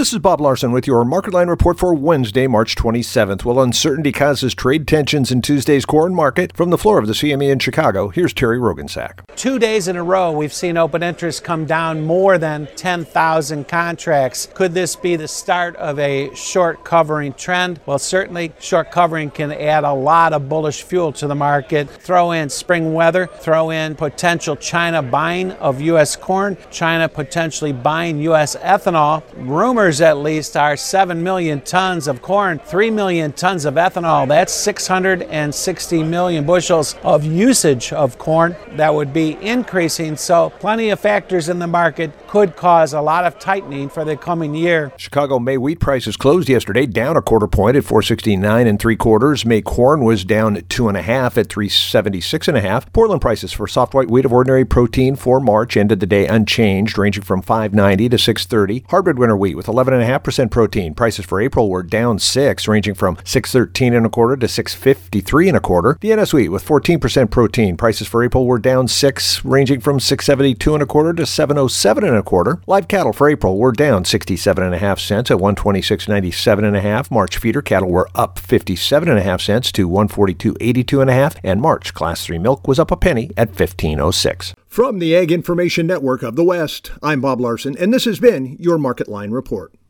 This is Bob Larson with your Market Line report for Wednesday, March 27th. Well, uncertainty causes trade tensions in Tuesday's corn market. From the floor of the CME in Chicago, here's Terry Rogensack. 2 days in a row, we've seen open interest come down more than 10,000 contracts. Could this be the start of a short covering trend? Well, certainly short covering can add a lot of bullish fuel to the market. Throw in spring weather, throw in potential China buying of U.S. corn, China potentially buying U.S. ethanol. Rumors at least are 7 million tons of corn, 3 million tons of ethanol. That's 660 million bushels of usage of corn that would be increasing. So plenty of factors in the market could cause a lot of tightening for the coming year. Chicago May wheat prices closed yesterday down a quarter point at 469 3/4. May corn was down 2.5 at 376.5. Portland prices for soft white wheat of ordinary protein for March ended the day unchanged, ranging from 590 to 630. Hybrid winter wheat with 11.5% protein. Prices for April were down 6, ranging from 613 1/4 to 653 1/4. The NS wheat with 14% protein. Prices for April were down 6, ranging from 672 1/4 to 707 1/4. Live cattle for April were down 67.5 cents at 126.97.5. March feeder cattle were up 57.5 cents to 142.82.5, and March Class 3 milk was up a penny at 15.06. From the Ag Information Network of the West, I'm Bob Larson, and this has been your Market Line report.